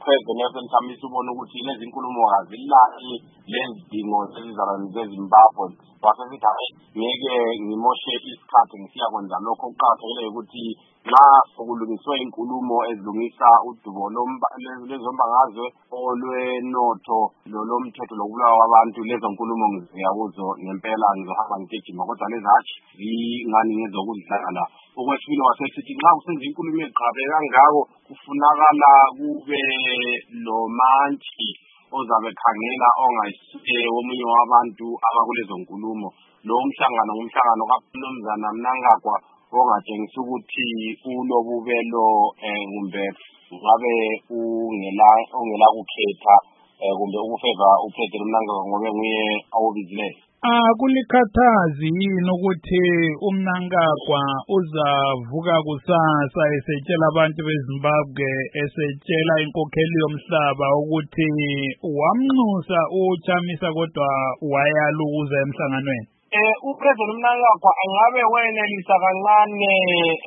uPresident Nelson Chamisa ubona ukuthi lezi nkulumo azilali lezidingo zeZimbabwe wasesithi hayi ngeke ngimoshe isikhathi ngisiya kwenza lokho kuqakathekile ukuthi nxa sokulungiswe inkulumo ezilungisa udubo lezombangazwe olwenotho lomthetho lokubulawa kwabantu lezo nkulumo ngiziya kuzo ngempela ngizohamba ngigijima kodwa lezathi zingani ngezokudlala. Okwesibili wasesithi nxa kusenza inkulumo egqabe kangako kufunakala kube lomantshi ozabe khangela ongayisiye omunye wabantu abakulezo nkulumo. Lo mhlangano ngumhlangano kaMnumzana Mnangagwa ongatshengisa ukuthi ulobubelo kumbe ngabe ungela kukhetha kumbe ukufeva uPresident Mnangagwa ngoba nguye awobizileyo. Kulikhathazi yini ukuthi uMnangagwa uzavuka kusasa esetshela abantu beZimbabwe esetshela inkokheli yomhlaba ukuthi wamnxusa uChamisa kodwa wayaluza emhlanganweni? uPresident Mnangagwa angabe wenelisa kancane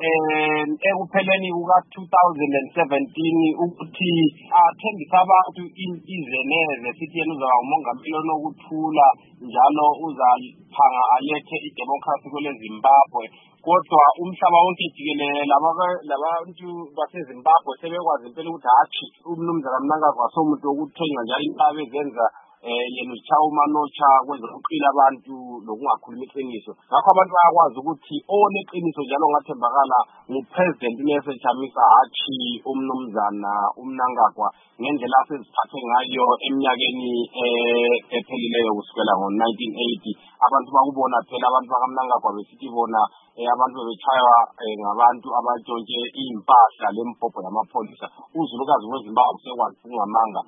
ekupheleni kuka-2017 ukuthi athembise abantu izeneze sithi yena uzaba umongameli onokuthula njalo uzaphanga alethe idemocracy kwele Zimbabwe. Kodwa umhlaba wonke jikelele labantu baseZimbabwe sebekwazi impela ukuthi hatshi uMnumzana Mnangagwa somuntu wokuthenga njalo inkabe zenza yena uChawumanocha kwezokuqila abantu lokungakhuluma iqiniso. Ngakho abantu bayakwazi ukuthi oneqiniso njalo ngathembakala nguPresident Nelson Chamisa hatshi uMnumzana uMnangagwa ngendlela aseziphathe ngayo eminyakeni ephelileyo kusukela ngo-1980. Abantu bakubona phela abantu bakaMnangagwa besithi bona abantu bebetshaywa ngabantu abatshontshe impahla lempopho yamapholisa. Uzulukazi weZimbabwe sekwazi kungamanga